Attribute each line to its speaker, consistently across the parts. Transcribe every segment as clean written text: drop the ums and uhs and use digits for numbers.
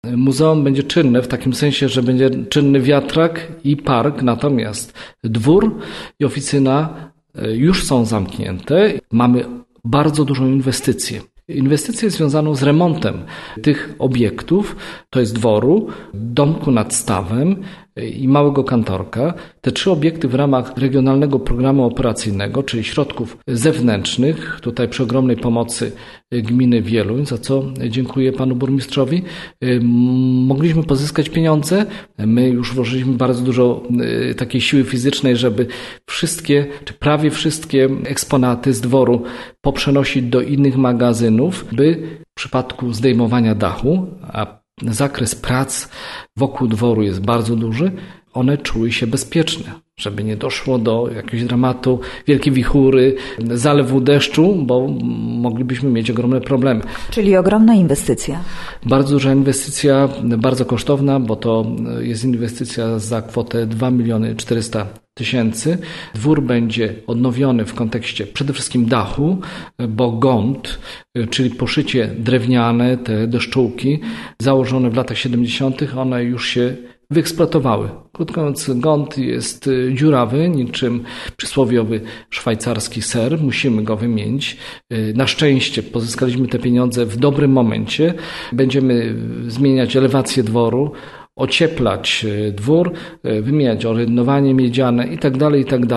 Speaker 1: Muzeum będzie czynne w takim sensie, że będzie czynny wiatrak i park, natomiast dwór i oficyna już są zamknięte. Mamy bardzo dużą inwestycję. Inwestycję związaną z remontem tych obiektów, to jest dworu, domku nad stawem i małego kantorka. Te 3 obiekty w ramach Regionalnego Programu Operacyjnego, czyli środków zewnętrznych, tutaj przy ogromnej pomocy gminy Wieluń, za co dziękuję panu burmistrzowi, mogliśmy pozyskać pieniądze. My już włożyliśmy bardzo dużo takiej siły fizycznej, żeby wszystkie, czy prawie wszystkie eksponaty z dworu poprzenosić do innych magazynów, by w przypadku zdejmowania dachu, a zakres prac wokół dworu jest bardzo duży, one czuły się bezpieczne, żeby nie doszło do jakiegoś dramatu, wielkiej wichury, zalewu deszczu, bo moglibyśmy mieć ogromne problemy.
Speaker 2: Czyli ogromna inwestycja.
Speaker 1: Bardzo duża inwestycja, bardzo kosztowna, bo to jest inwestycja za kwotę 2 400 000. Dwór będzie odnowiony w kontekście przede wszystkim dachu, bo gąd, czyli poszycie drewniane, te deszczułki założone w latach 70., one już się wyeksploatowały. Krótko mówiąc, gąd jest dziurawy, niczym przysłowiowy szwajcarski ser. Musimy go wymienić. Na szczęście pozyskaliśmy te pieniądze w dobrym momencie. Będziemy zmieniać elewację dworu, ocieplać dwór, wymieniać oryndowanie miedziane itd.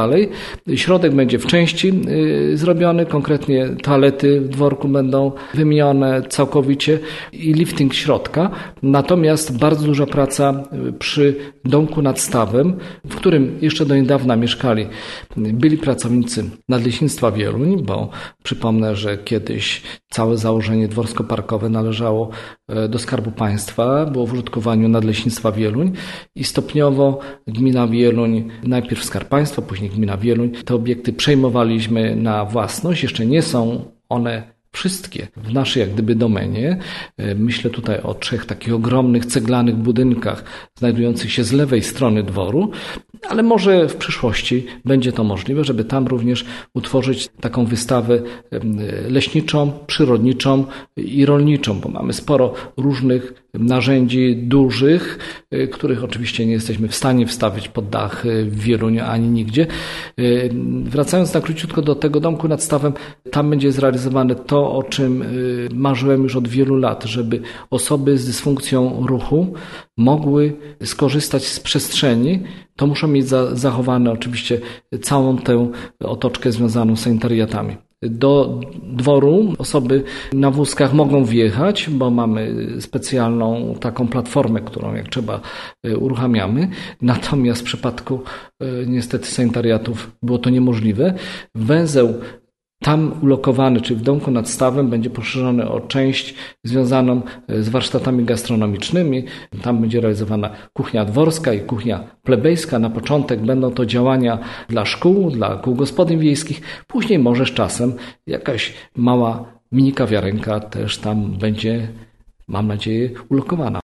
Speaker 1: Środek będzie w części zrobiony, konkretnie toalety w dworku będą wymienione całkowicie i lifting środka. Natomiast bardzo duża praca przy domku nad stawem, w którym jeszcze do niedawna mieszkali byli pracownicy Nadleśnictwa Wieluń, bo przypomnę, że kiedyś całe założenie dworsko-parkowe należało do Skarbu Państwa, było w użytkowaniu Nadleśnictwa Wieluń i stopniowo gmina Wieluń, najpierw Skarb Państwa, później gmina Wieluń, te obiekty przejmowaliśmy na własność. Jeszcze nie są one wszystkie w naszej jak gdyby domenie. Myślę tutaj o 3 takich ogromnych ceglanych budynkach znajdujących się z lewej strony dworu, ale może w przyszłości będzie to możliwe, żeby tam również utworzyć taką wystawę leśniczą, przyrodniczą i rolniczą, bo mamy sporo różnych narzędzi dużych, których oczywiście nie jesteśmy w stanie wstawić pod dach w Wieluniu ani nigdzie. Wracając na króciutko do tego domku nad stawem, tam będzie zrealizowane to, o czym marzyłem już od wielu lat, żeby osoby z dysfunkcją ruchu mogły skorzystać z przestrzeni. To muszą mieć zachowane oczywiście całą tę otoczkę związaną z sanitariatami. Do dworu osoby na wózkach mogą wjechać, bo mamy specjalną taką platformę, którą jak trzeba uruchamiamy. Natomiast w przypadku niestety sanitariatów było to niemożliwe. Węzeł tam ulokowany, czyli w domku nad stawem, będzie poszerzony o część związaną z warsztatami gastronomicznymi. Tam będzie realizowana kuchnia dworska i kuchnia plebejska. Na początek będą to działania dla szkół, dla kół gospodyń wiejskich. Później może z czasem jakaś mała mini kawiarenka też tam będzie, mam nadzieję, ulokowana.